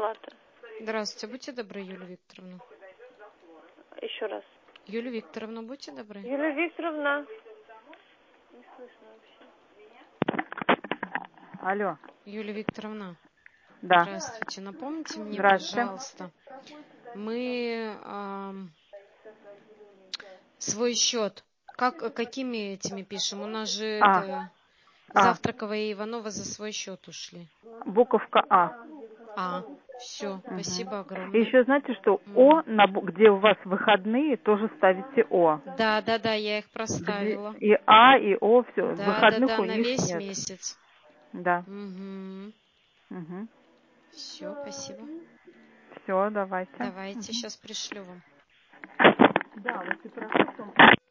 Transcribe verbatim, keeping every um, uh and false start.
оплаты. Здравствуйте, будьте добры, Юлия Викторовна. Еще раз. Юлия Викторовна, будьте добры. Юлия Викторовна. Не слышно вообще. Алло. Юлия Викторовна. Да. Здравствуйте. Напомните мне, Здравствуйте. пожалуйста, мы а, свой счет, как, какими этими пишем? У нас же А. это А. Завтраковая и Иванова за свой счет ушли. Буковка А. А, все, Угу. спасибо огромное. И еще знаете, что Угу. О, на, бу- где у вас выходные, тоже ставите О. Да, да, да, я их проставила. Где и А, и О, все. Да, Выходных да, да, у на них весь нет. месяц. Да. Угу. Угу. Все, спасибо. Все, давайте. Давайте, Угу. сейчас пришлю вам. Да, вот и про что.